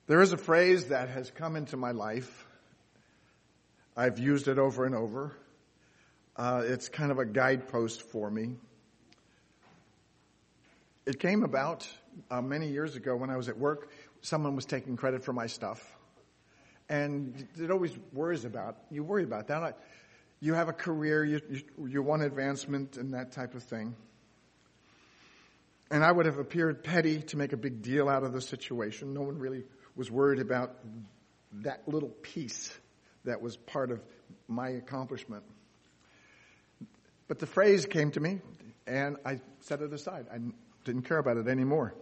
There is a phrase that has come into my life. I've used it over and over. It's kind of a guidepost for me. It came about many years ago when I was at work. Someone was taking credit for my stuff. And it always you worry about that. You have a career, you want advancement and that type of thing. And I would have appeared petty to make a big deal out of the situation. No one really was worried about that little piece that was part of my accomplishment. But the phrase came to me, and I set it aside. I didn't care about it anymore.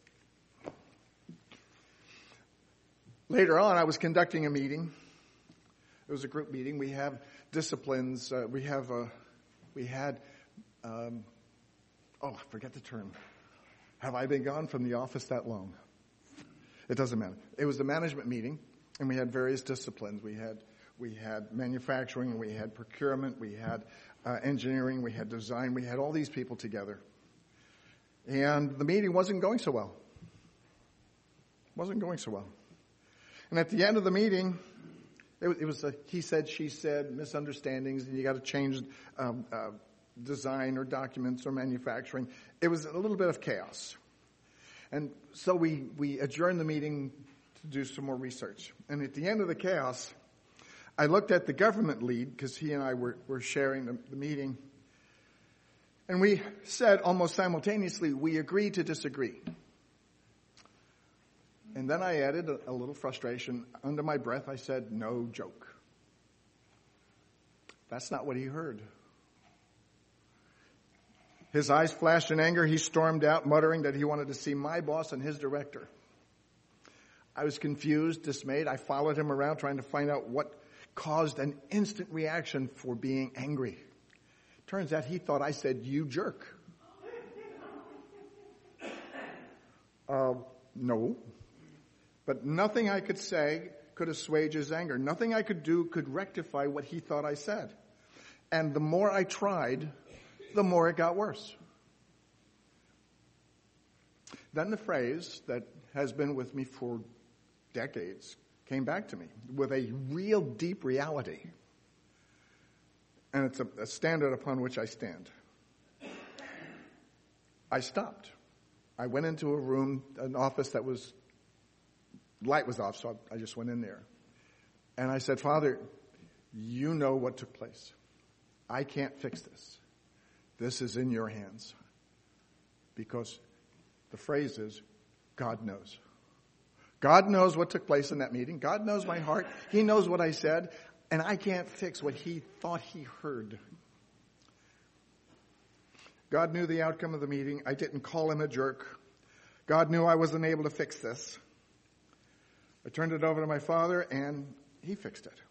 Later on, I was conducting a meeting. It was a group meeting. We have disciplines. I forget the term. Have I been gone from the office that long? It doesn't matter. It was the management meeting, and we had various disciplines. We had manufacturing, we had procurement, we had engineering, we had design. We had all these people together. And the meeting wasn't going so well. And at the end of the meeting, it was a he said, she said, misunderstandings, and you got to change design or documents or manufacturing. It was a little bit of chaos. And so we adjourned the meeting to do some more research. And at the end of the chaos, I looked at the government lead, because he and I were sharing the meeting. And we said almost simultaneously, we agree to disagree. And then I added a little frustration. Under my breath, I said, no joke. That's not what he heard. His eyes flashed in anger. He stormed out, muttering that he wanted to see my boss and his director. I was confused, dismayed. I followed him around trying to find out what caused an instant reaction for being angry. Turns out he thought I said, you jerk. No. But nothing I could say could assuage his anger. Nothing I could do could rectify what he thought I said. And the more I tried, the more it got worse. Then the phrase that has been with me for decades came back to me with a real deep reality. And it's a standard upon which I stand. I stopped. I went into a room, an office that light was off, so I just went in there. And I said, Father, you know what took place. I can't fix this. This is in your hands. Because the phrase is, God knows. God knows what took place in that meeting. God knows my heart. He knows what I said. And I can't fix what he thought he heard. God knew the outcome of the meeting. I didn't call him a jerk. God knew I wasn't able to fix this. I turned it over to my Father, and he fixed it.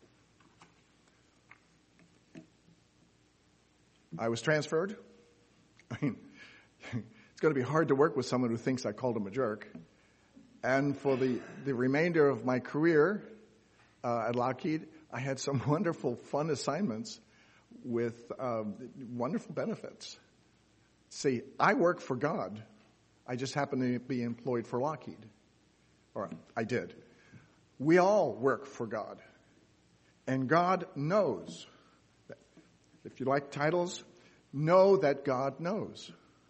I was transferred. I mean, it's going to be hard to work with someone who thinks I called him a jerk. And for the remainder of my career at Lockheed, I had some wonderful, fun assignments with wonderful benefits. See, I work for God. I just happen to be employed for Lockheed. Or I did. We all work for God. And God knows. If you like titles, know that God knows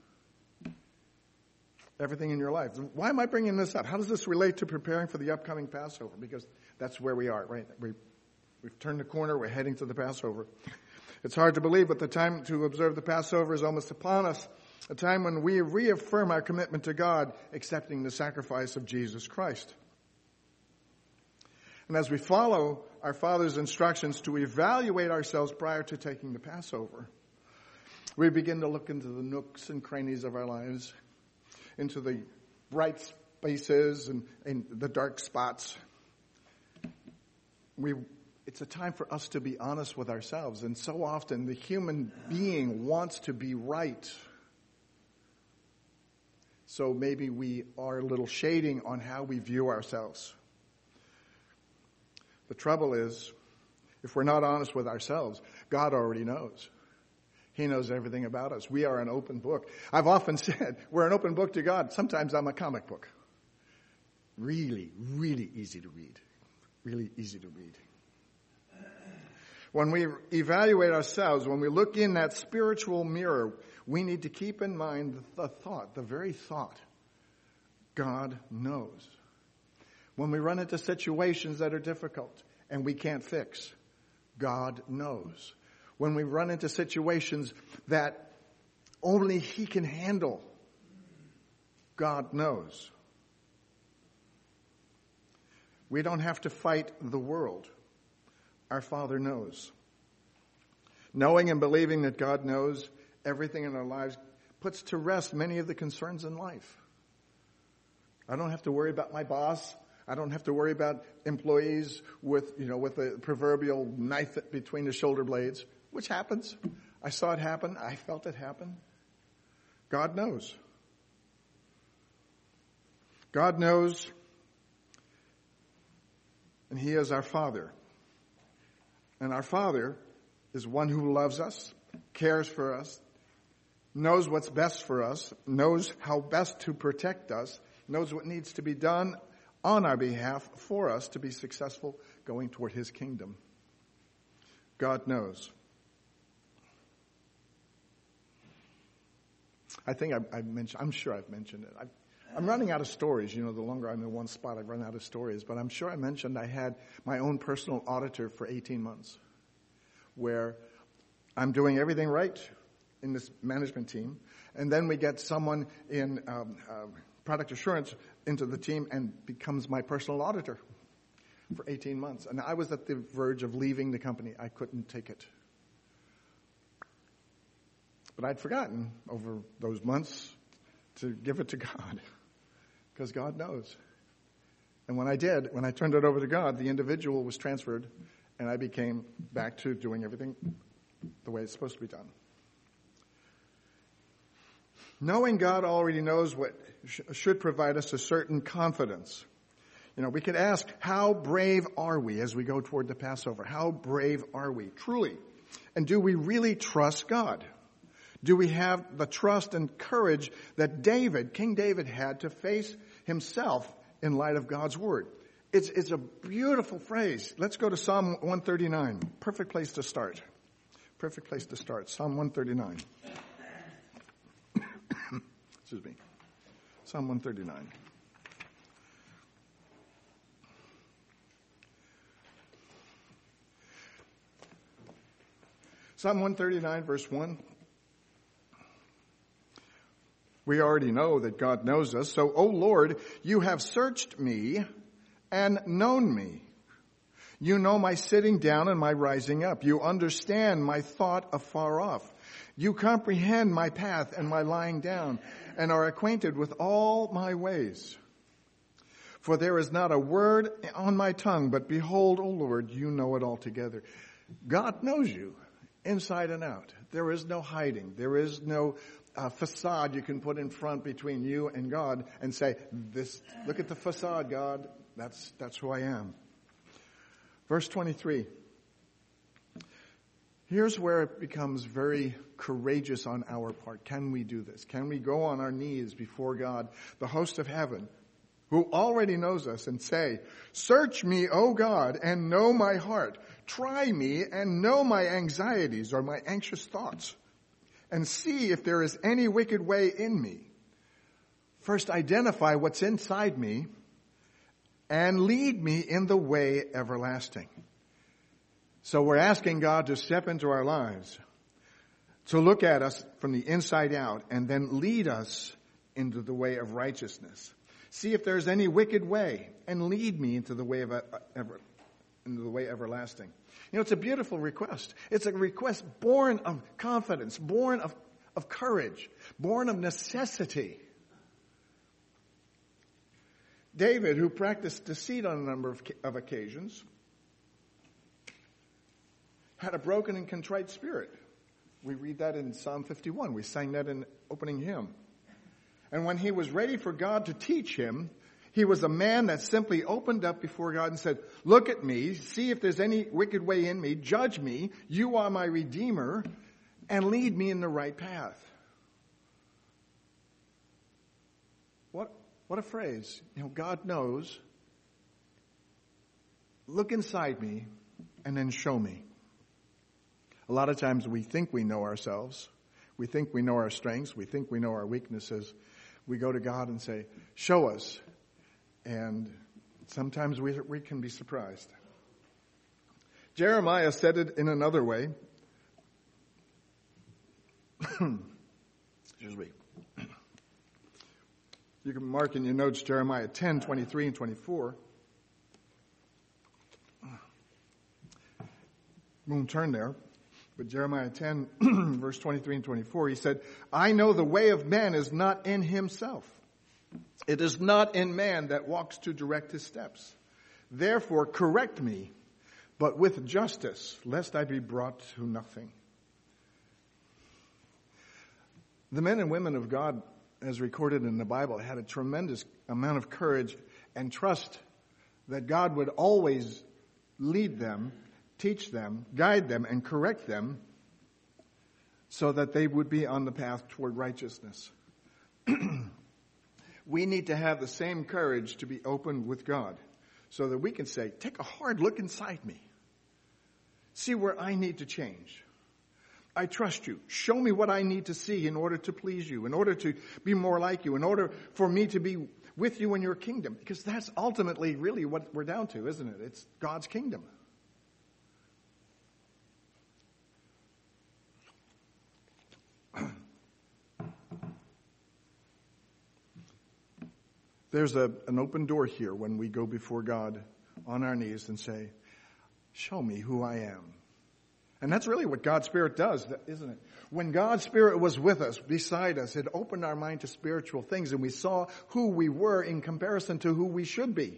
everything in your life. Why am I bringing this up? How does this relate to preparing for the upcoming Passover? Because that's where we are, right? We've turned the corner. We're heading to the Passover. It's hard to believe, but the time to observe the Passover is almost upon us, a time when we reaffirm our commitment to God, accepting the sacrifice of Jesus Christ. And as we follow our Father's instructions to evaluate ourselves prior to taking the Passover, we begin to look into the nooks and crannies of our lives, into the bright spaces and the dark spots. It's a time for us to be honest with ourselves. And so often the human being wants to be right. So maybe we are a little shading on how we view ourselves. The trouble is, if we're not honest with ourselves, God already knows. He knows everything about us. We are an open book. I've often said we're an open book to God. Sometimes I'm a comic book. Really, really easy to read. Really easy to read. When we evaluate ourselves, when we look in that spiritual mirror, we need to keep in mind the very thought, God knows. When we run into situations that are difficult and we can't fix, God knows. When we run into situations that only He can handle, God knows. We don't have to fight the world. Our Father knows. Knowing and believing that God knows everything in our lives puts to rest many of the concerns in life. I don't have to worry about my boss. I don't have to worry about employees with a proverbial knife between the shoulder blades, which happens. I saw it happen. I felt it happen. God knows. God knows, and He is our Father. And our Father is one who loves us, cares for us, knows what's best for us, knows how best to protect us, knows what needs to be done on our behalf for us to be successful going toward His kingdom. God knows. I think I'm sure I've mentioned it. I'm running out of stories. The longer I'm in one spot, I run out of stories. But I'm sure I mentioned I had my own personal auditor for 18 months, where I'm doing everything right in this management team. And then we get someone in product assurance into the team and becomes my personal auditor for 18 months. And I was at the verge of leaving the company. I couldn't take it. But I'd forgotten over those months to give it to God, because God knows. And when I turned it over to God, the individual was transferred, and I became back to doing everything the way it's supposed to be done. Knowing God already knows what should provide us a certain confidence. We could ask, how brave are we as we go toward the Passover? How brave are we, truly? And do we really trust God? Do we have the trust and courage that King David had to face himself in light of God's word? It's a beautiful phrase. Let's go to Psalm 139. Perfect place to start. Perfect place to start. Psalm 139. Excuse me. Psalm 139. Psalm 139, verse 1. We already know that God knows us. So, O Lord, you have searched me and known me. You know my sitting down and my rising up. You understand my thought afar off. You comprehend my path and my lying down, and are acquainted with all my ways. For there is not a word on my tongue, but behold, O Lord, you know it altogether. God knows you inside and out. There is no hiding. There is no facade you can put in front between you and God and say, look at the facade, God. That's who I am. Verse 23. Here's where it becomes very courageous on our part. Can we do this? Can we go on our knees before God, the host of heaven, who already knows us, and say, search me, O God, and know my heart. Try me and know my anxieties or my anxious thoughts, and see if there is any wicked way in me. First, identify what's inside me and lead me in the way everlasting. So we're asking God to step into our lives, to look at us from the inside out, and then lead us into the way of righteousness. See if there's any wicked way, and lead me into the way everlasting. It's a beautiful request. It's a request born of confidence, born of courage, born of necessity. David, who practiced deceit on a number of occasions, had a broken and contrite spirit. We read that in Psalm 51. We sang that in opening hymn. And when he was ready for God to teach him, he was a man that simply opened up before God and said, look at me, see if there's any wicked way in me, judge me, you are my Redeemer, and lead me in the right path. What a phrase. God knows. Look inside me and then show me. A lot of times we think we know ourselves. We think we know our strengths. We think we know our weaknesses. We go to God and say, show us. And sometimes we can be surprised. Jeremiah said it in another way. Excuse me. You can mark in your notes Jeremiah 10, 23 and 24. Won't turn there. But Jeremiah 10, verse 23 and 24, he said, I know the way of man is not in himself. It is not in man that walks to direct his steps. Therefore, correct me, but with justice, lest I be brought to nothing. The men and women of God, as recorded in the Bible, had a tremendous amount of courage and trust that God would always lead them, teach them, guide them, and correct them so that they would be on the path toward righteousness. We need to have the same courage to be open with God so that we can say, take a hard look inside me. See where I need to change. I trust you. Show me what I need to see in order to please you, in order to be more like you, in order for me to be with you in your kingdom. Because that's ultimately really what we're down to, isn't it? It's God's kingdom. There's an open door here when we go before God on our knees and say, show me who I am. And that's really what God's Spirit does, isn't it? When God's Spirit was with us, beside us, it opened our mind to spiritual things, and we saw who we were in comparison to who we should be.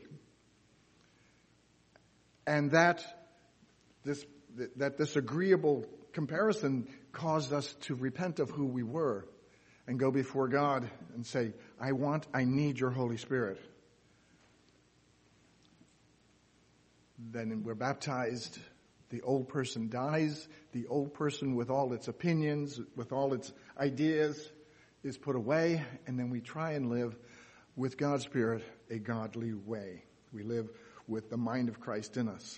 And that this agreeable comparison caused us to repent of who we were and go before God and say, I need your Holy Spirit. Then we're baptized. The old person dies. The old person with all its opinions, with all its ideas, is put away. And then we try and live with God's Spirit a godly way. We live with the mind of Christ in us.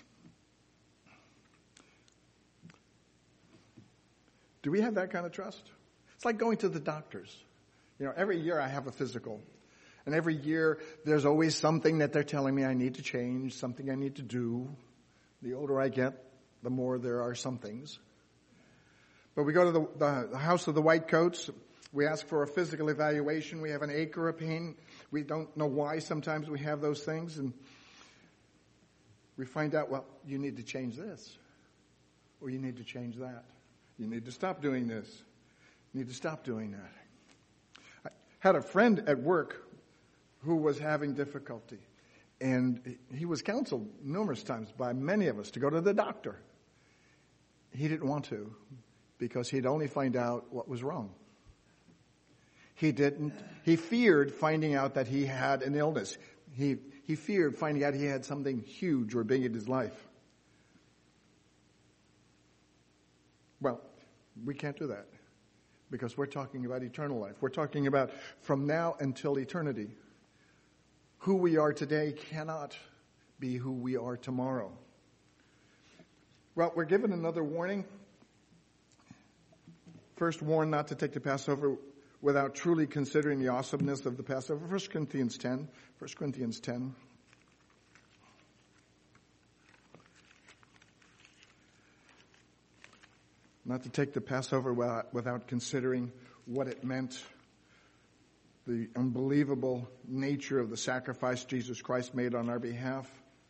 Do we have that kind of trust? It's like going to the doctors. Every year I have a physical. And every year there's always something that they're telling me I need to change, something I need to do. The older I get, the more there are some things. But we go to the House of the White Coats. We ask for a physical evaluation. We have an ache or a pain. We don't know why sometimes we have those things. And we find out, well, you need to change this. Or you need to change that. You need to stop doing this. You need to stop doing that. I had a friend at work who was having difficulty. And he was counseled numerous times by many of us to go to the doctor. He didn't want to because he'd only find out what was wrong. He feared finding out that he had an illness. He feared finding out he had something huge or big in his life. Well, we can't do that because we're talking about eternal life. We're talking about from now until eternity. Who we are today cannot be who we are tomorrow. Well, we're given another warning. First, warn not to take the Passover without truly considering the awesomeness of the Passover. 1 Corinthians 10. Not to take the Passover without considering what it meant, the unbelievable nature of the sacrifice Jesus Christ made on our behalf.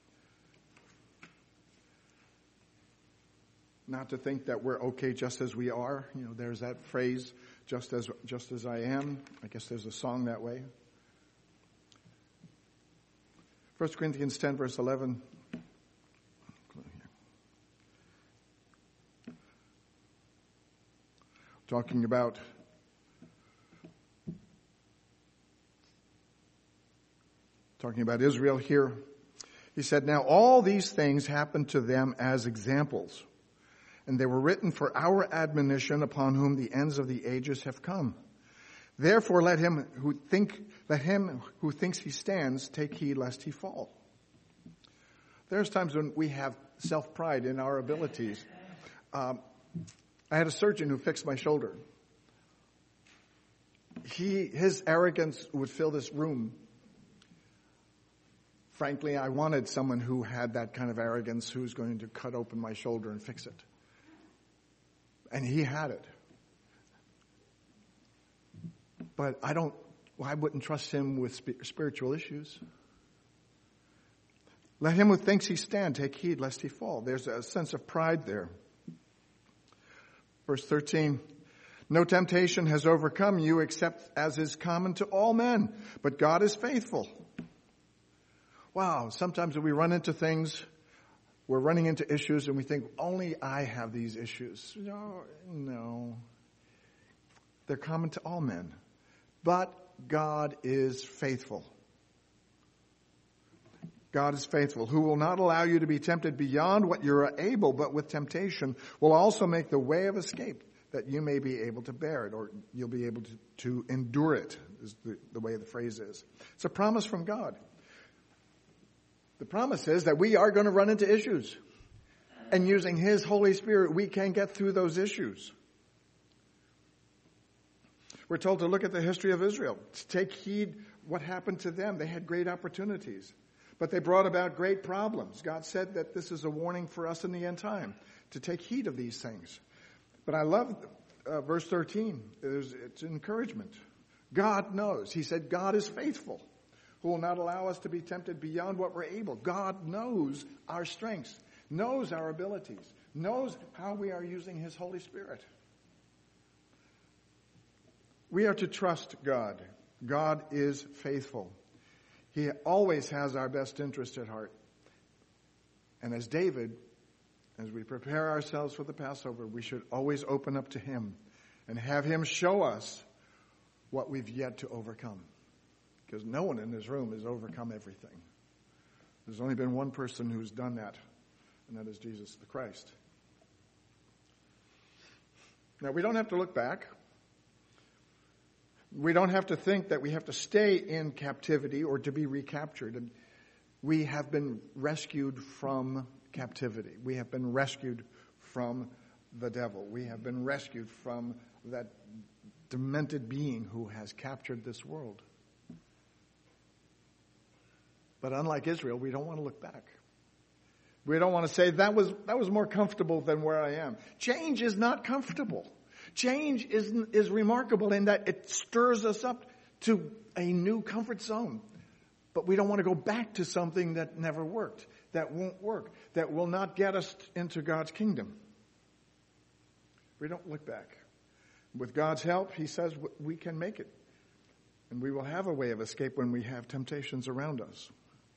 Not to think that we're okay just as we are. There's that phrase, just as I am. I guess there's a song that way. 1 Corinthians 10, verse 11. Talking about Israel here. He said, now all these things happened to them as examples, and they were written for our admonition, upon whom the ends of the ages have come. Therefore let him who thinks he stands take heed lest he fall. There's times when we have self-pride in our abilities. I had a surgeon who fixed my shoulder. His arrogance would fill this room. Frankly, I wanted someone who had that kind of arrogance, who's going to cut open my shoulder and fix it. And he had it. But I wouldn't trust him with spiritual issues. Let him who thinks he stand take heed lest he fall. There's a sense of pride there. Verse 13, no temptation has overcome you except as is common to all men, but God is faithful. Wow, sometimes when we run into things, we're running into issues and we think, only I have these issues. No. They're common to all men. But God is faithful. God is faithful, who will not allow you to be tempted beyond what you're able, but with temptation will also make the way of escape that you may be able to bear it, or you'll be able to endure it, is the way the phrase is. It's a promise from God. The promise is that we are going to run into issues. And using His Holy Spirit, we can get through those issues. We're told to look at the history of Israel, to take heed what happened to them. They had great opportunities, but they brought about great problems. God said that this is a warning for us in the end time, to take heed of these things. But I love verse 13. It's an encouragement. God knows. He said, God is faithful, who will not allow us to be tempted beyond what we're able. God knows our strengths, knows our abilities, knows how we are using His Holy Spirit. We are to trust God. God is faithful. He always has our best interest at heart. And as David, as we prepare ourselves for the Passover, we should always open up to Him and have Him show us what we've yet to overcome. Because no one in this room has overcome everything. There's only been one person who's done that, and that is Jesus the Christ. Now, we don't have to look back. We don't have to think that we have to stay in captivity or to be recaptured. And we have been rescued from captivity. We have been rescued from the devil. We have been rescued from that demented being who has captured this world. But unlike Israel, we don't want to look back. We don't want to say, that was more comfortable than where I am. Change is not comfortable. Change is remarkable in that it stirs us up to a new comfort zone. But we don't want to go back to something that never worked, that won't work, that will not get us into God's kingdom. We don't look back. With God's help, He says we can make it. And we will have a way of escape when we have temptations around us.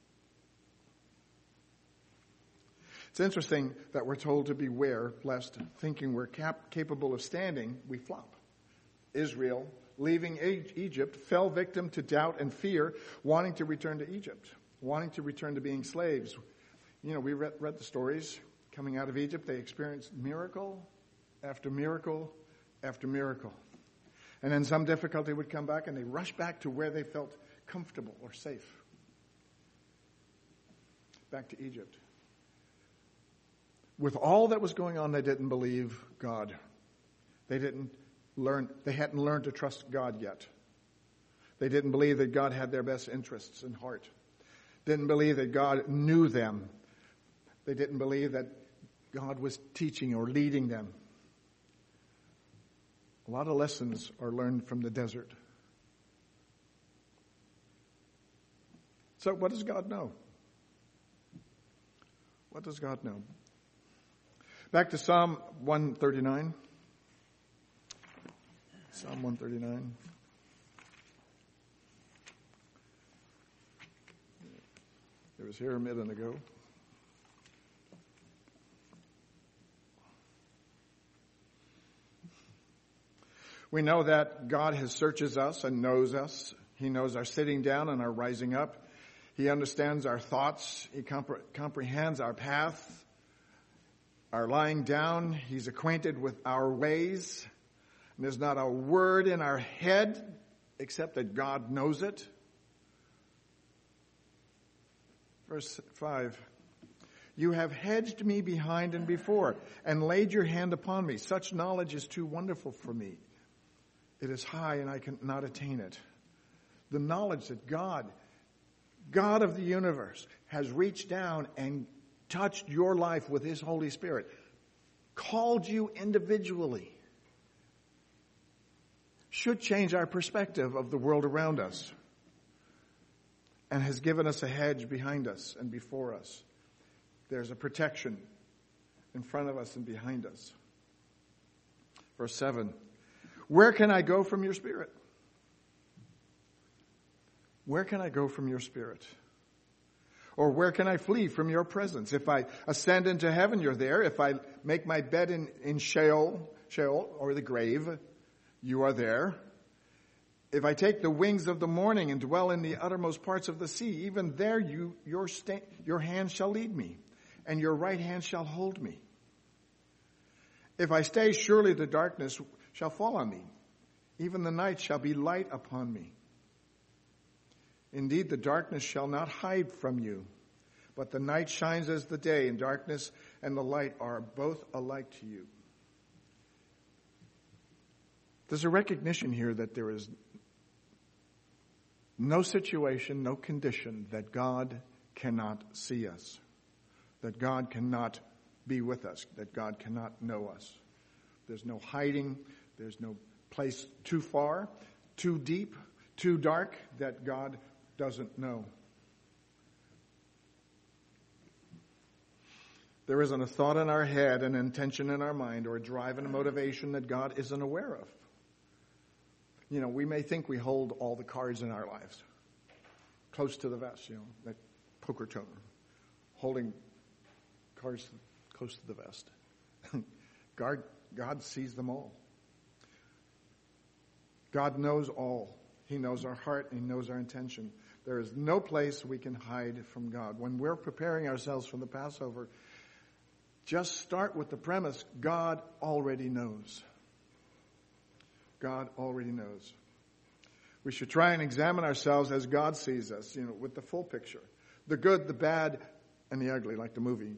It's interesting that we're told to beware lest, thinking we're capable of standing, we flop. Israel, leaving Egypt, fell victim to doubt and fear, wanting to return to Egypt, wanting to return to being slaves. You know, we read the stories coming out of Egypt. They experienced miracle after miracle after miracle. And then some difficulty would come back and they rushed back to where they felt comfortable or safe. Back to Egypt. With all that was going on, they didn't believe God. They hadn't learned to trust God yet. They didn't believe that God had their best interests in heart. Didn't believe that God knew them. They didn't believe that God was teaching or leading them. A lot of lessons are learned from the desert. So what does God know? What does God know? Back to Psalm 139. Psalm 139. It was here a minute ago. We know that God searches us and knows us. He knows our sitting down and our rising up. He understands our thoughts. He comprehends our path. Our lying down. He's acquainted with our ways. And there's not a word in our head except that God knows it? Verse 5. You have hedged me behind and before, and laid your hand upon me. Such knowledge is too wonderful for me. It is high, and I cannot attain it. The knowledge that God of the universe, has reached down and touched your life with His Holy Spirit, called you individually, should change our perspective of the world around us, and has given us a hedge behind us and before us. There's a protection in front of us and behind us. Verse 7. Where can I go from your Spirit? Where can I go from your Spirit? Or where can I flee from your presence? If I ascend into heaven, you're there. If I make my bed in Sheol, or the grave, you are there. If I take the wings of the morning and dwell in the uttermost parts of the sea, even there your hand shall lead me, and your right hand shall hold me. If I stay, surely the darkness shall fall on me. Even the night shall be light upon me. Indeed, the darkness shall not hide from you, but the night shines as the day, and darkness and the light are both alike to you. There's a recognition here that there is no situation, no condition that God cannot see us, that God cannot be with us, that God cannot know us. There's no hiding, there's no place too far, too deep, too dark that God doesn't know. There isn't a thought in our head, an intention in our mind, or a drive and a motivation that God isn't aware of. You know, we may think we hold all the cards in our lives close to the vest, that poker tone, holding cards close to the vest. God sees them all. God knows all. He knows our heart, and He knows our intention. There is no place we can hide from God. When we're preparing ourselves for the Passover, just start with the premise, God already knows. God already knows. We should try and examine ourselves as God sees us, with the full picture. The good, the bad, and the ugly, like the movie.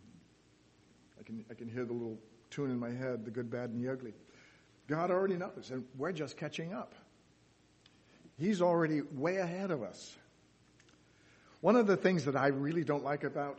I can hear the little tune in my head, the good, bad, and the ugly. God already knows, and we're just catching up. He's already way ahead of us. One of the things that I really don't like about,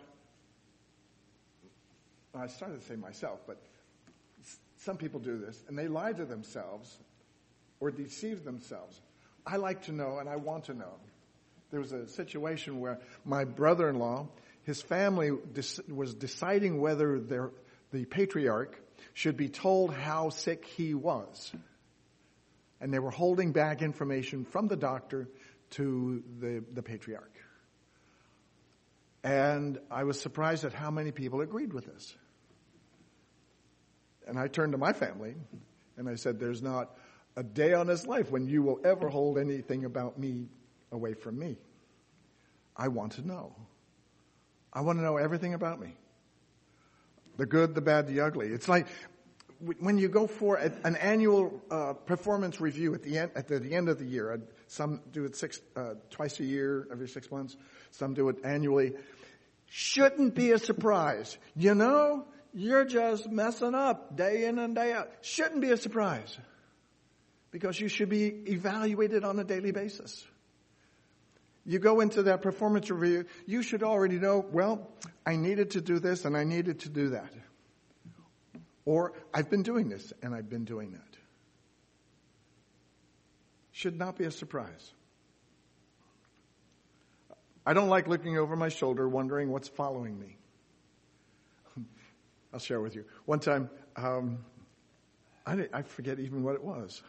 I started to say myself, but some people do this, and they lie to themselves or deceive themselves. I like to know, and I want to know. There was a situation where my brother-in-law, his family was deciding whether the patriarch should be told how sick he was. And they were holding back information from the doctor to the patriarch. And I was surprised at how many people agreed with this. And I turned to my family and I said, there's not a day on this life when you will ever hold anything about me away from me. I want to know. I want to know everything about me. The good, the bad, the ugly. It's like when you go for an annual performance review at the end of the year. Some do it twice a year, every 6 months. Some do it annually. Shouldn't be a surprise. You're just messing up day in and day out. Shouldn't be a surprise. Because you should be evaluated on a daily basis. You go into that performance review, you should already know, well, I needed to do this and I needed to do that. Or I've been doing this and I've been doing that. Should not be a surprise. I don't like looking over my shoulder wondering what's following me. I'll share with you. One time, I forget even what it was.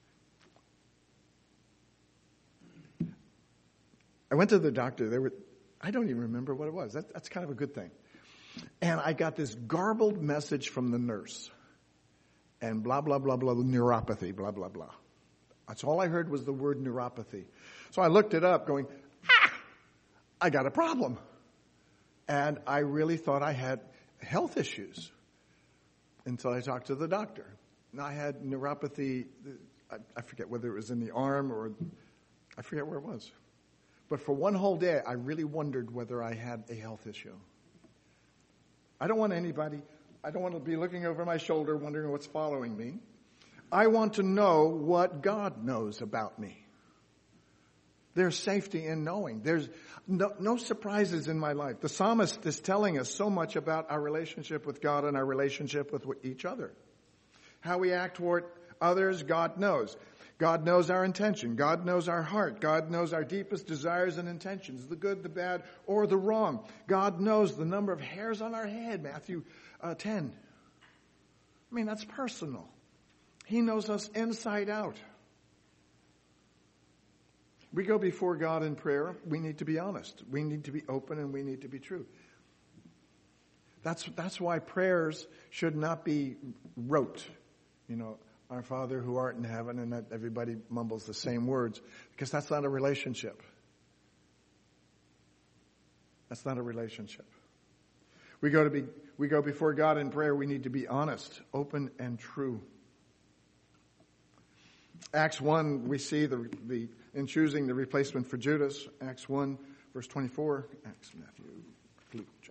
I went to the doctor. I don't even remember what it was. That's kind of a good thing. And I got this garbled message from the nurse. And blah, blah, blah, blah, neuropathy, blah, blah, blah. That's all I heard was the word neuropathy. So I looked it up going, I got a problem. And I really thought I had health issues until I talked to the doctor. And I had neuropathy I forget whether it was in the arm or I forget where it was. But for one whole day, I really wondered whether I had a health issue. I don't want to be looking over my shoulder wondering what's following me. I want to know what God knows about me. There's safety in knowing. There's no surprises in my life. The psalmist is telling us so much about our relationship with God and our relationship with each other. How we act toward others, God knows. God knows our intention. God knows our heart. God knows our deepest desires and intentions, the good, the bad, or the wrong. God knows the number of hairs on our head, Matthew 10. I mean, that's personal. He knows us inside out. We go before God in prayer. We need to be honest. We need to be open, and we need to be true. That's why prayers should not be rote. Our Father who art in heaven, and that everybody mumbles the same words, because that's not a relationship. That's not a relationship. We go before God in prayer. We need to be honest, open, and true. Acts 1, we see in choosing the replacement for Judas. Acts 1, verse 24. Acts, Matthew, Luke, John.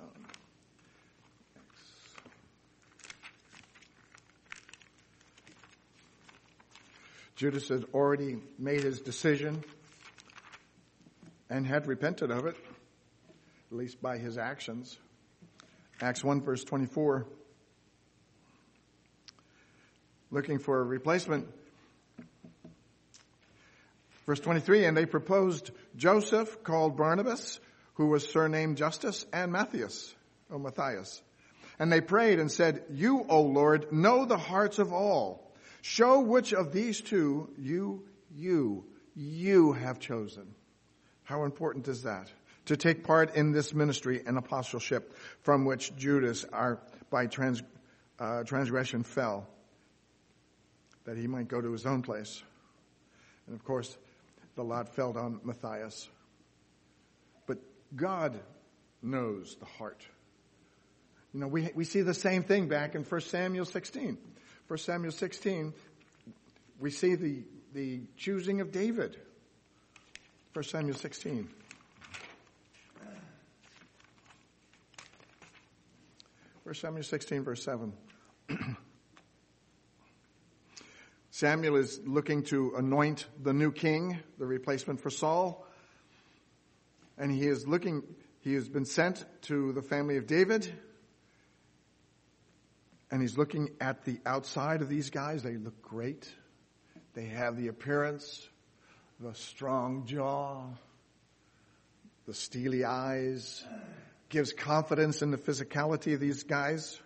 Judas had already made his decision and had repented of it, at least by his actions. Acts 1, verse 24. Looking for a replacement. Verse 23, and they proposed Joseph, called Barnabas, who was surnamed Justus, and Matthias. And they prayed and said, you, O Lord, know the hearts of all. Show which of these two you have chosen. How important is that? To take part in this ministry and apostleship from which Judas, by transgression, fell, that he might go to his own place. And of course, the lot fell on Matthias. But God knows the heart. We see the same thing back in 1 Samuel 16. 1 Samuel 16, we see the choosing of David. 1 Samuel 16. First Samuel 16, verse 7. Samuel is looking to anoint the new king, the replacement for Saul. And he has been sent to the family of David. And he's looking at the outside of these guys. They look great. They have the appearance, the strong jaw, the steely eyes. Gives confidence in the physicality of these guys.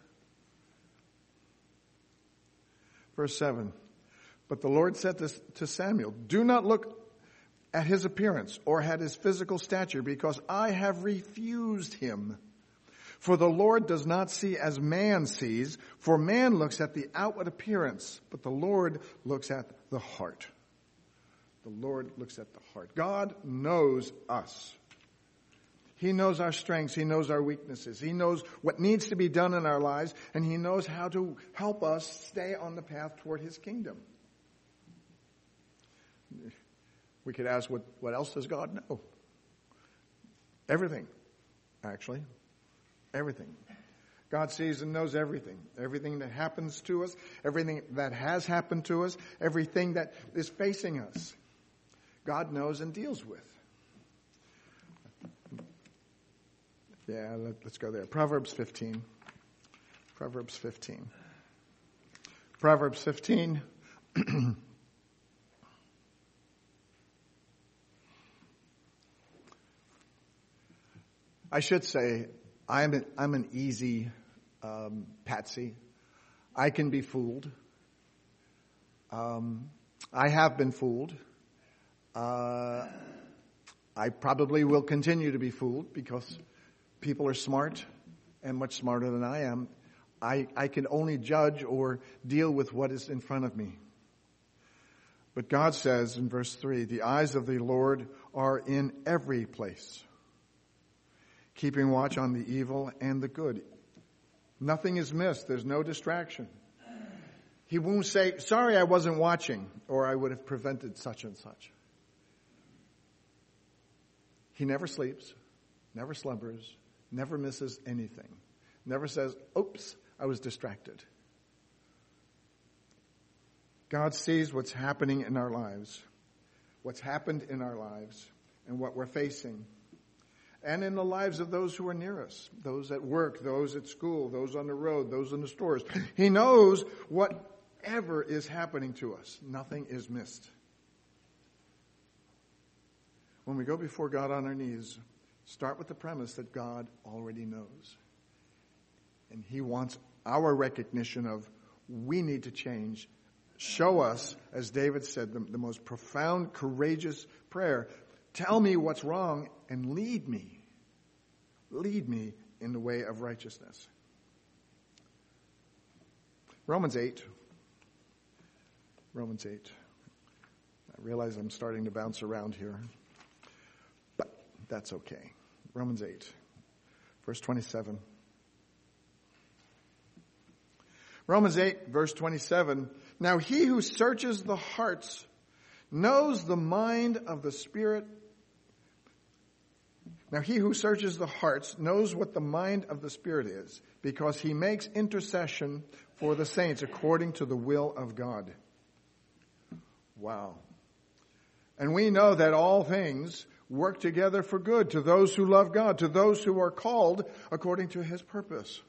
Verse 7. But the Lord said to Samuel, do not look at his appearance or at his physical stature, because I have refused him. For the Lord does not see as man sees, for man looks at the outward appearance, but the Lord looks at the heart. The Lord looks at the heart. God knows us. He knows our strengths. He knows our weaknesses. He knows what needs to be done in our lives, and He knows how to help us stay on the path toward His kingdom. We could ask, what else does God know? Everything, actually. Everything. God sees and knows everything. Everything that happens to us, everything that has happened to us, everything that is facing us. God knows and deals with. Yeah, let's go there. Proverbs 15. Proverbs 15. Proverbs 15. I should say, I'm an easy patsy. I can be fooled. I have been fooled. I probably will continue to be fooled because people are smart and much smarter than I am. I can only judge or deal with what is in front of me. But God says in verse 3, the eyes of the Lord are in every place, keeping watch on the evil and the good. Nothing is missed. There's no distraction. He won't say, sorry, I wasn't watching, or I would have prevented such and such. He never sleeps, never slumbers, never misses anything. Never says, oops, I was distracted. God sees what's happening in our lives, what's happened in our lives, and what we're facing. And in the lives of those who are near us, those at work, those at school, those on the road, those in the stores. He knows whatever is happening to us. Nothing is missed. When we go before God on our knees, start with the premise that God already knows. And He wants our recognition of we need to change. Show us, as David said, the most profound, courageous prayer. Tell me what's wrong and lead me. Lead me in the way of righteousness. Romans 8. Romans 8. I realize I'm starting to bounce around here, but that's okay. Romans 8, verse 27. Romans 8, verse 27. Now he who searches the hearts knows the mind of the Spirit. Now he who searches the hearts knows what the mind of the Spirit is, because he makes intercession for the saints according to the will of God. Wow. And we know that all things work together for good to those who love God, to those who are called according to His purpose.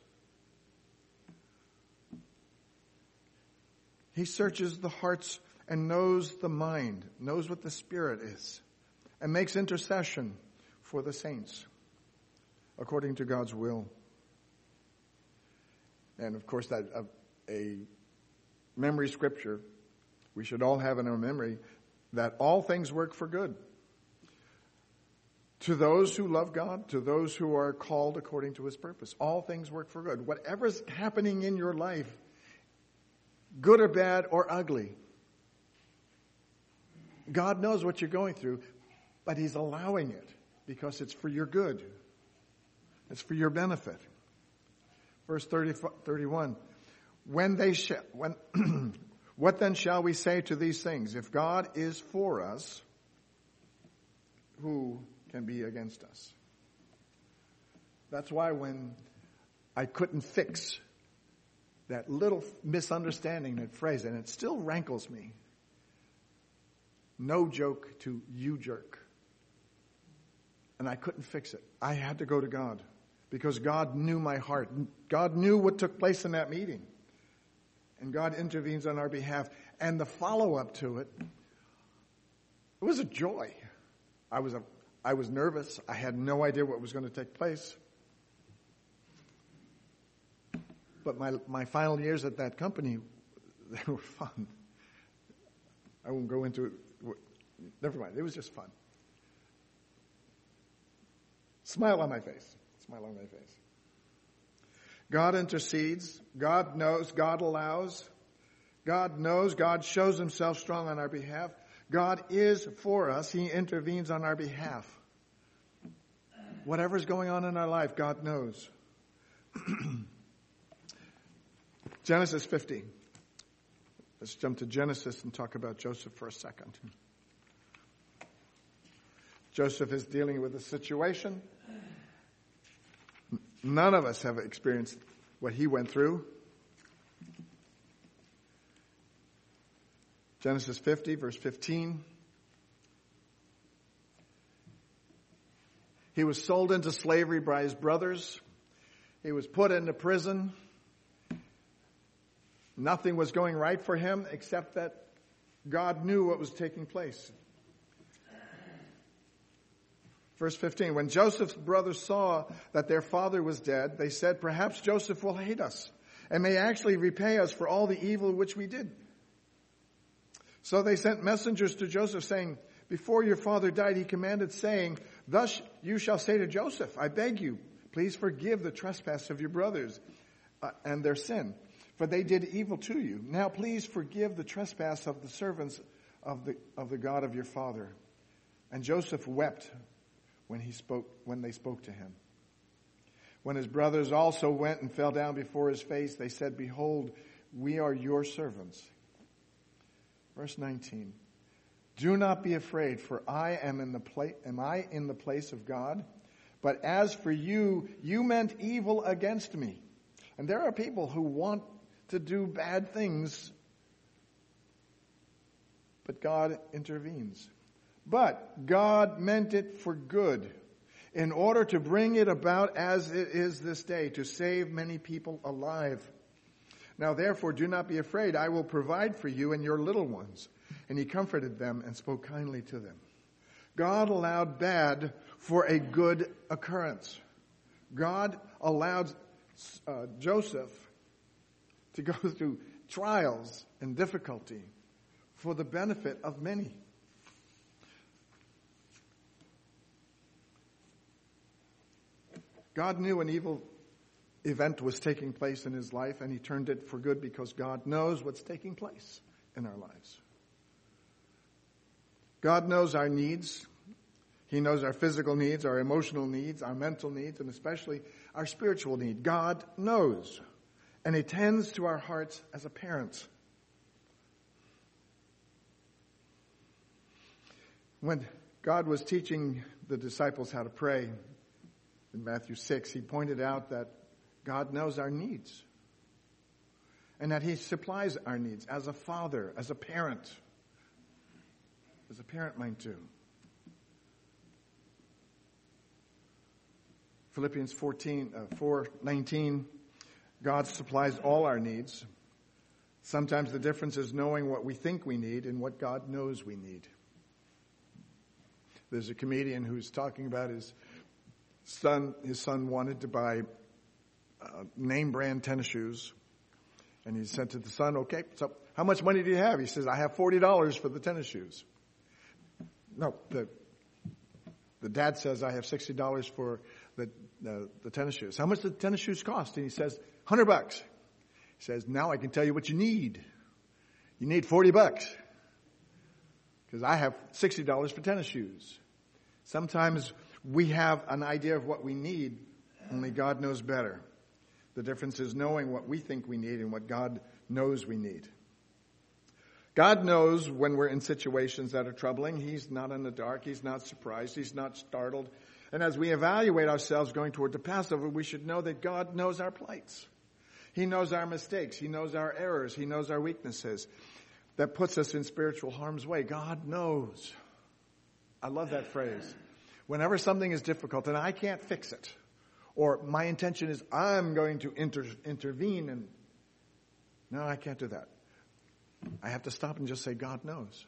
He searches the hearts and knows the mind, knows what the Spirit is, and makes intercession for the saints according to God's will. And of course, that a memory scripture we should all have in our memory, that all things work for good to those who love God, to those who are called according to His purpose. All things work for good. Whatever's happening in your life, good or bad or ugly, God knows what you're going through, but He's allowing it because it's for your good. It's for your benefit. Verse 31. What then shall we say to these things? If God is for us, who can be against us? That's why when I couldn't fix that little misunderstanding, that phrase, and it still rankles me. No joke to you jerk. And I couldn't fix it. I had to go to God because God knew my heart. God knew what took place in that meeting. And God intervenes on our behalf. And the follow-up to it was a joy. I was nervous. I had no idea what was going to take place. But my final years at that company, they were fun. I won't go into it. Never mind. It was just fun. Smile on my face. Smile on my face. God intercedes. God knows. God allows. God knows. God shows Himself strong on our behalf. God is for us. He intervenes on our behalf. Whatever's going on in our life, God knows. Genesis 50. Let's jump to Genesis and talk about Joseph for a second. Joseph is dealing with a situation. None of us have experienced what he went through. Genesis 50, verse 15. He was sold into slavery by his brothers. He was put into prison. Nothing was going right for him except that God knew what was taking place. Verse 15, when Joseph's brothers saw that their father was dead, they said, perhaps Joseph will hate us and may actually repay us for all the evil which we did. So they sent messengers to Joseph saying, before your father died, he commanded, saying, thus you shall say to Joseph, I beg you, please forgive the trespass of your brothers and their sin, for they did evil to you. Now please forgive the trespass of the servants of the God of your father. And Joseph wept when they spoke to him. When his brothers also went and fell down before his face, they said, behold, we are your servants. Verse 19. Do not be afraid, for I am in the place of God? But as for you, you meant evil against me. And there are people who want to do bad things, but God intervenes. But God meant it for good, in order to bring it about as it is this day, to save many people alive. Now therefore do not be afraid, I will provide for you and your little ones. And he comforted them and spoke kindly to them. God allowed bad for a good occurrence. God allowed Joseph to go through trials and difficulty for the benefit of many. God knew an evil event was taking place in his life, and he turned it for good because God knows what's taking place in our lives. God knows our needs. He knows our physical needs, our emotional needs, our mental needs, and especially our spiritual need. God knows, and he tends to our hearts as a parent. When God was teaching the disciples how to pray in Matthew 6, he pointed out that God knows our needs and that he supplies our needs as a father, as a parent might do. Philippians 4:19, God supplies all our needs. Sometimes the difference is knowing what we think we need and what God knows we need. There's a comedian who's talking about his son. His son wanted to buy name brand tennis shoes. And he said to the son, okay, so how much money do you have? He says, I have $40 for the tennis shoes. No, the dad says, I have $60 for the tennis shoes. How much do the tennis shoes cost? And he says, $100. He says, now I can tell you what you need. You need $40 because I have $60 for tennis shoes. Sometimes we have an idea of what we need, only God knows better. The difference is knowing what we think we need and what God knows we need. God knows when we're in situations that are troubling. He's not in the dark. He's not surprised. He's not startled. And as we evaluate ourselves going toward the Passover, we should know that God knows our plights. He knows our mistakes. He knows our errors. He knows our weaknesses. That puts us in spiritual harm's way. God knows. I love that phrase. Whenever something is difficult and I can't fix it, or my intention is I'm going to intervene, and no, I can't do that. I have to stop and just say, God knows.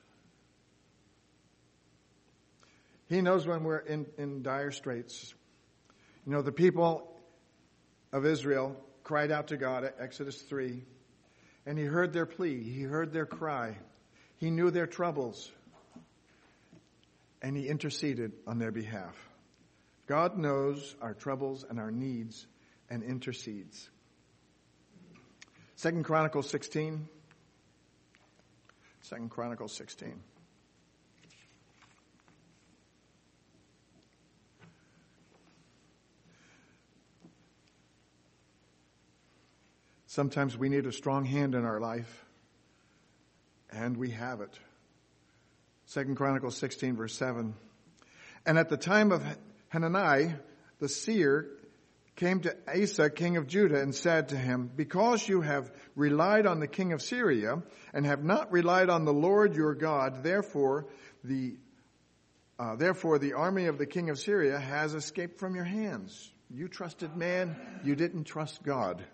He knows when we're in dire straits. You know, the people of Israel cried out to God at Exodus 3, and he heard their plea. He heard their cry. He knew their troubles, and he interceded on their behalf. God knows our troubles and our needs and intercedes. 2 Chronicles 16. 2 Chronicles 16. Sometimes we need a strong hand in our life, and we have it. 2 Chronicles 16, verse 7. And at the time of Hanani, the seer, came to Asa, king of Judah, and said to him, because you have relied on the king of Syria and have not relied on the Lord your God, therefore the army of the king of Syria has escaped from your hands. You trusted man, you didn't trust God.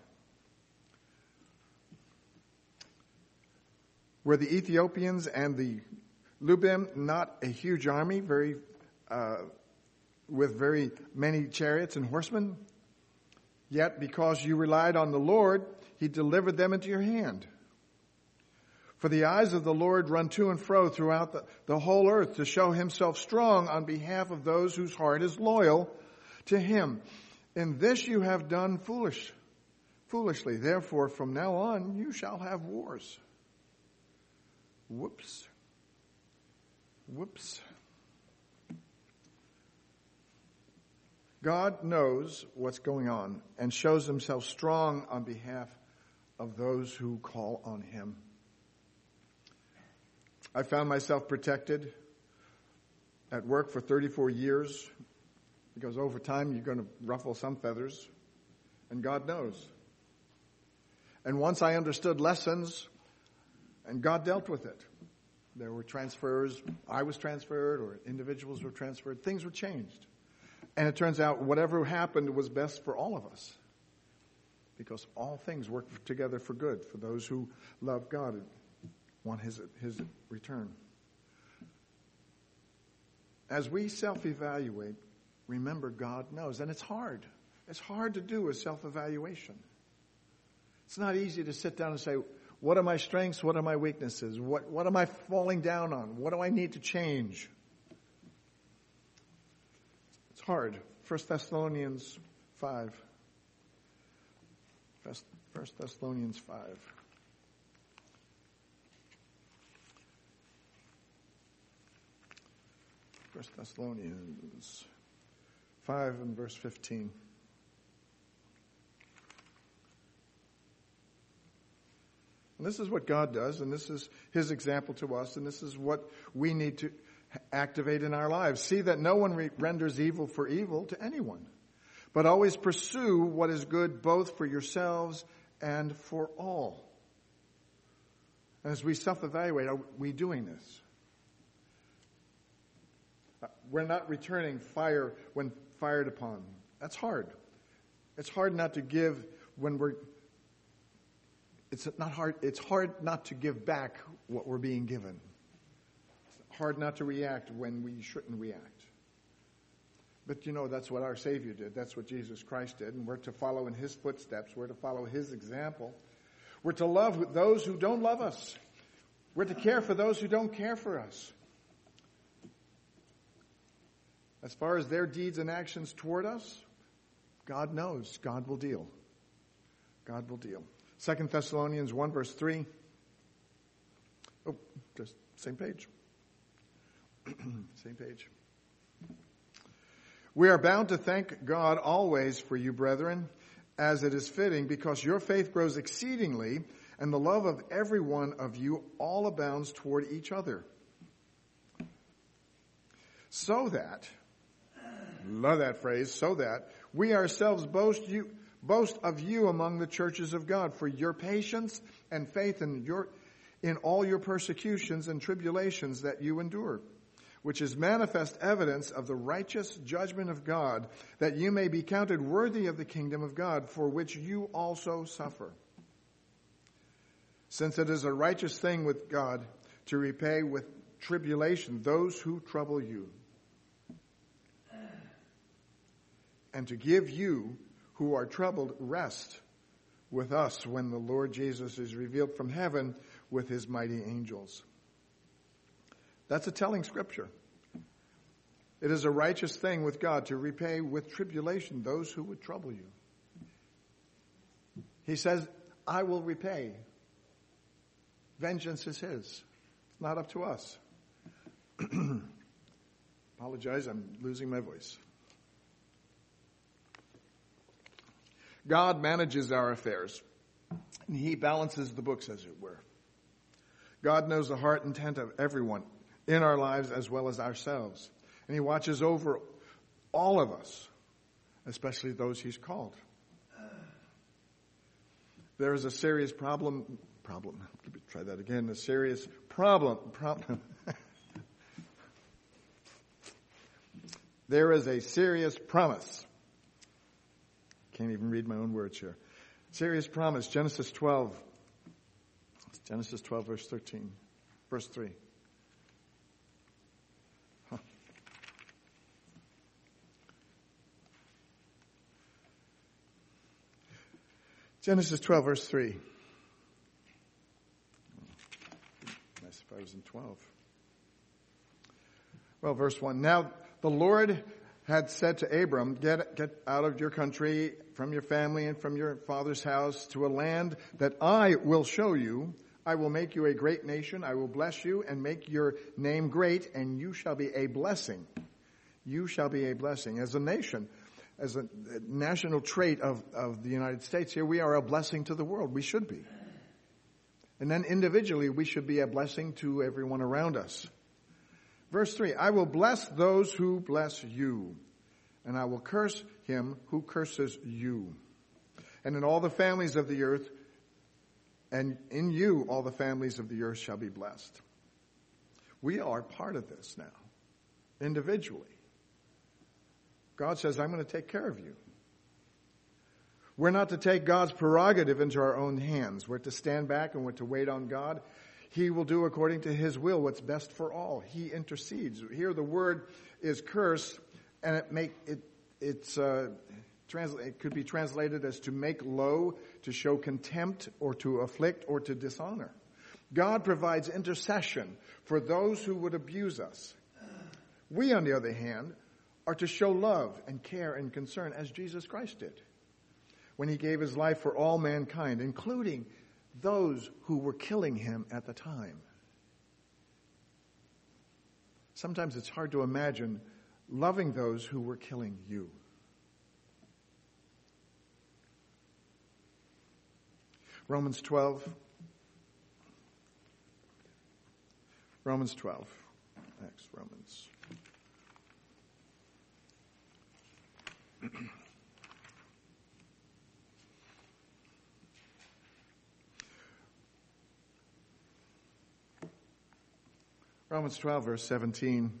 Were the Ethiopians and the Lubim not a huge army, with very many chariots and horsemen? Yet because you relied on the Lord, he delivered them into your hand. For the eyes of the Lord run to and fro throughout the whole earth to show himself strong on behalf of those whose heart is loyal to him. In this you have done foolishly. Therefore, from now on, you shall have wars. Whoops. God knows what's going on and shows himself strong on behalf of those who call on him. I found myself protected at work for 34 years because over time you're going to ruffle some feathers, and God knows. And once I understood lessons, and God dealt with it. There were transfers, I was transferred, or individuals were transferred, things were changed. And it turns out whatever happened was best for all of us. Because all things work together for good, for those who love God and want his return. As we self-evaluate, remember God knows. And it's hard. It's hard to do a self-evaluation. It's not easy to sit down and say, what are my strengths? What are my weaknesses? What am I falling down on? What do I need to change? It's hard. 1 Thessalonians 5. 1 Thessalonians 5. 1 Thessalonians 5 and verse 15. And this is what God does, and this is his example to us, and this is what we need to activate in our lives. See that no one renders evil for evil to anyone, but always pursue what is good both for yourselves and for all. And as we self-evaluate, are we doing this? We're not returning fire when fired upon. That's hard. It's hard not to give when we're... It's hard not to give back what we're being given. It's hard not to react when we shouldn't react. But that's what our Savior did. That's what Jesus Christ did. And we're to follow in his footsteps. We're to follow his example. We're to love those who don't love us. We're to care for those who don't care for us. As far as their deeds and actions toward us, God knows. God will deal. God will deal. 2 Thessalonians 1 verse 3. Oh, just same page. Same page. We are bound to thank God always for you, brethren, as it is fitting, because your faith grows exceedingly, and the love of every one of you all abounds toward each other. So that, love that phrase, so that we ourselves boast of you among the churches of God for your patience and faith in all your persecutions and tribulations that you endure, which is manifest evidence of the righteous judgment of God, that you may be counted worthy of the kingdom of God, for which you also suffer. Since it is a righteous thing with God to repay with tribulation those who trouble you, and to give you who are troubled rest with us when the Lord Jesus is revealed from heaven with his mighty angels. That's a telling scripture. It is a righteous thing with God to repay with tribulation those who would trouble you. He says, I will repay. Vengeance is his. It's not up to us. Apologize, I'm losing my voice. God manages our affairs, and he balances the books, as it were. God knows the heart intent of everyone in our lives as well as ourselves, and he watches over all of us, especially those he's called. There is a serious problem. Let me try that again. A serious problem. There is a serious promise. Can't even read my own words here. Serious promise. Genesis 12 verse 13. Verse 3. Genesis 12 verse 3. Nice if I was in 12. Well, verse 1. Now the Lord had said to Abram, get out of your country, from your family and from your father's house, to a land that I will show you. I will make you a great nation. I will bless you and make your name great, and you shall be a blessing. You shall be a blessing. As a nation, as a national trait of the United States here, we are a blessing to the world. We should be. And then individually, we should be a blessing to everyone around us. Verse 3, I will bless those who bless you, and I will curse him who curses you. And in all the families of the earth, and in you all the families of the earth shall be blessed. We are part of this now, individually. God says, I'm going to take care of you. We're not to take God's prerogative into our own hands. We're to stand back and we're to wait on God. He will do according to his will what's best for all. He intercedes. Here the word is curse, and it could be translated as to make low, to show contempt, or to afflict, or to dishonor. God provides intercession for those who would abuse us. We, on the other hand, are to show love and care and concern as Jesus Christ did when he gave his life for all mankind, including those who were killing him at the time. Sometimes it's hard to imagine loving those who were killing you. Romans 12. Next, Romans. Romans 12, verse 17.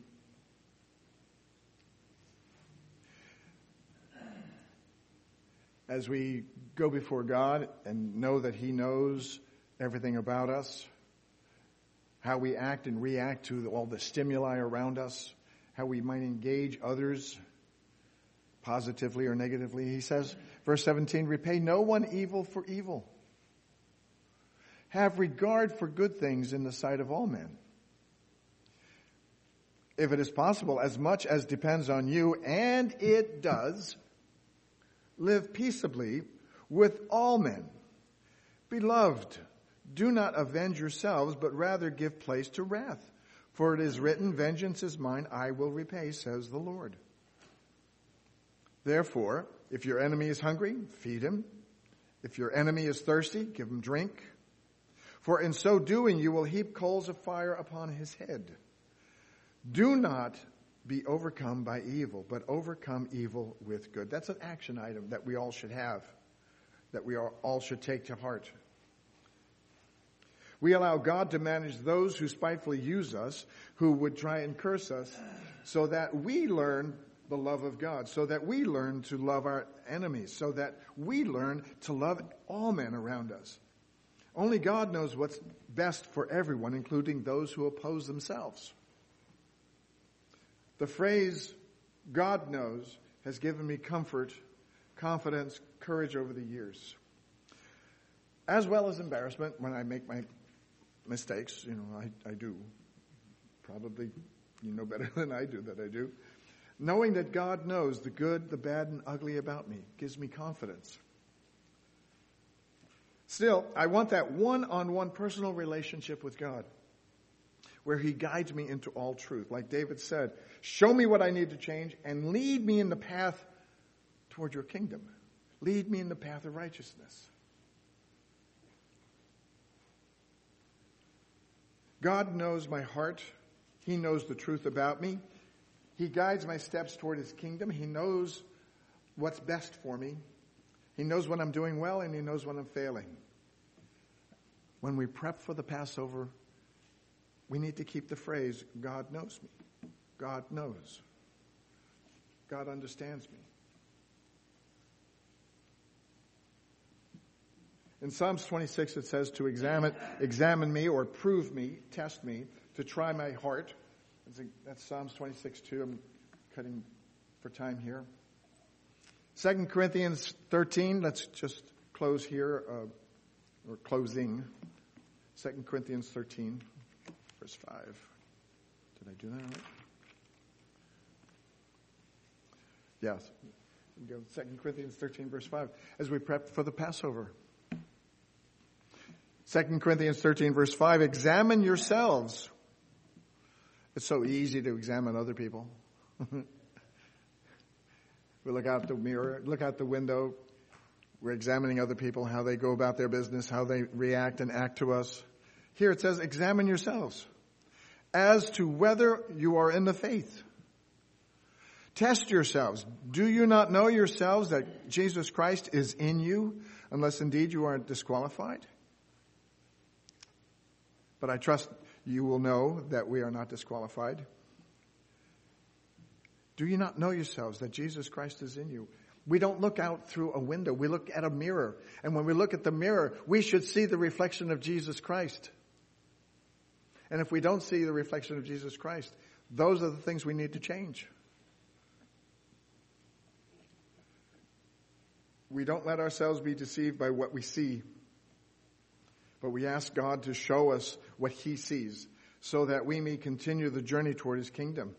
As we go before God and know that he knows everything about us, how we act and react to all the stimuli around us, how we might engage others positively or negatively, he says, verse 17, repay no one evil for evil. Have regard for good things in the sight of all men. If it is possible, as much as depends on you, and it does, live peaceably with all men. Beloved, do not avenge yourselves, but rather give place to wrath. For it is written, vengeance is mine, I will repay, says the Lord. Therefore, if your enemy is hungry, feed him. If your enemy is thirsty, give him drink. For in so doing, you will heap coals of fire upon his head. Do not be overcome by evil, but overcome evil with good. That's an action item that we all should have, that we all should take to heart. We allow God to manage those who spitefully use us, who would try and curse us, so that we learn the love of God, so that we learn to love our enemies, so that we learn to love all men around us. Only God knows what's best for everyone, including those who oppose themselves. The phrase, God knows, has given me comfort, confidence, courage over the years. As well as embarrassment when I make my mistakes. I do. Probably you know better than I do that I do. Knowing that God knows the good, the bad, and ugly about me gives me confidence. Still, I want that one-on-one personal relationship with God, where he guides me into all truth. Like David said, show me what I need to change and lead me in the path toward your kingdom. Lead me in the path of righteousness. God knows my heart. He knows the truth about me. He guides my steps toward his kingdom. He knows what's best for me. He knows when I'm doing well and he knows when I'm failing. When we prep for the Passover, we need to keep the phrase, God knows me. God knows. God understands me. In Psalms 26 it says to examine me or prove me, test me, to try my heart. That's Psalms 26:2. I'm cutting for time here. 2 Corinthians 13, let's just close here, or closing. 2 Corinthians 13, verse 5. Did I do that right? Yes. 2 Corinthians 13, verse 5. As we prep for the Passover. 2 Corinthians 13, verse 5. Examine yourselves. It's so easy to examine other people. We look out the mirror, look out the window. We're examining other people, how they go about their business, how they react and act to us. Here it says, examine yourselves as to whether you are in the faith. Test yourselves. Do you not know yourselves that Jesus Christ is in you, unless indeed you are disqualified? But I trust you will know that we are not disqualified. Do you not know yourselves that Jesus Christ is in you? We don't look out through a window. We look at a mirror. And when we look at the mirror, we should see the reflection of Jesus Christ. And if we don't see the reflection of Jesus Christ, those are the things we need to change. We don't let ourselves be deceived by what we see, but we ask God to show us what He sees so that we may continue the journey toward His kingdom.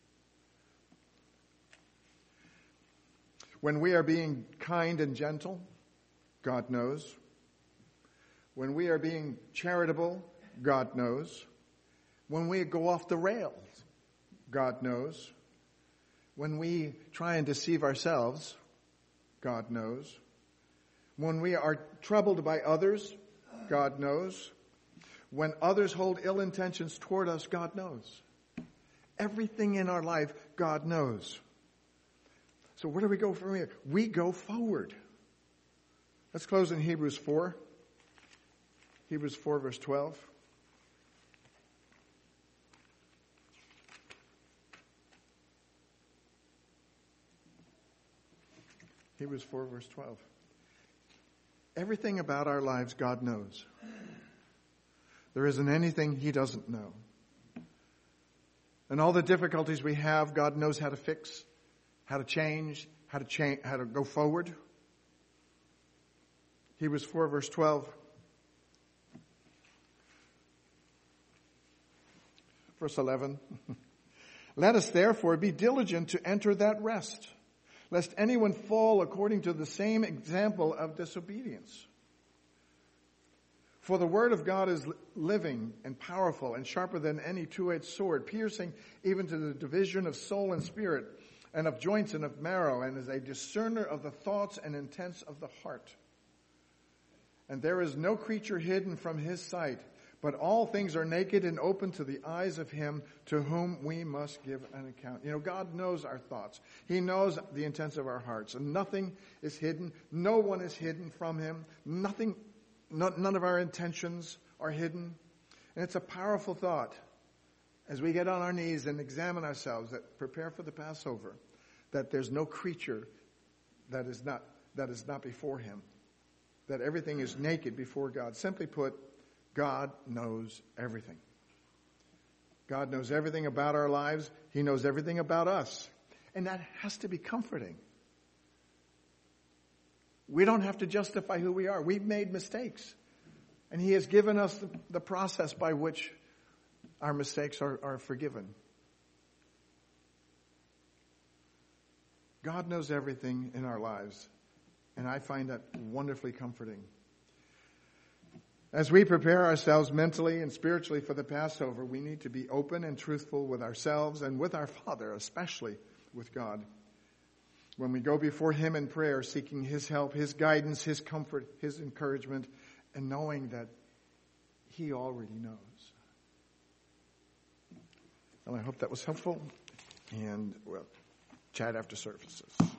When we are being kind and gentle, God knows. When we are being charitable, God knows. When we go off the rails, God knows. When we try and deceive ourselves, God knows. When we are troubled by others, God knows. When others hold ill intentions toward us, God knows. Everything in our life, God knows. So where do we go from here? We go forward. Let's close in Hebrews 4. Hebrews 4, verse 12. Hebrews 4, verse 12. Everything about our lives, God knows. There isn't anything He doesn't know. And all the difficulties we have, God knows how to fix, how to change, how to go forward. Hebrews 4, verse 12. Verse 11. Let us therefore be diligent to enter that rest, lest anyone fall according to the same example of disobedience. For the word of God is living and powerful and sharper than any two-edged sword, piercing even to the division of soul and spirit and of joints and of marrow, and is a discerner of the thoughts and intents of the heart. And there is no creature hidden from His sight, but all things are naked and open to the eyes of Him to whom we must give an account. You know, God knows our thoughts. He knows the intents of our hearts. And nothing is hidden. No one is hidden from Him. None of our intentions are hidden. And it's a powerful thought as we get on our knees and examine ourselves, that prepare for the Passover, that there's no creature that is not before Him. That everything is naked before God. Simply put, God knows everything. God knows everything about our lives. He knows everything about us. And that has to be comforting. We don't have to justify who we are. We've made mistakes. And He has given us the process by which our mistakes are forgiven. God knows everything in our lives. And I find that wonderfully comforting. As we prepare ourselves mentally and spiritually for the Passover, we need to be open and truthful with ourselves and with our Father, especially with God. When we go before Him in prayer, seeking His help, His guidance, His comfort, His encouragement, and knowing that He already knows. Well, I hope that was helpful, and we'll chat after services.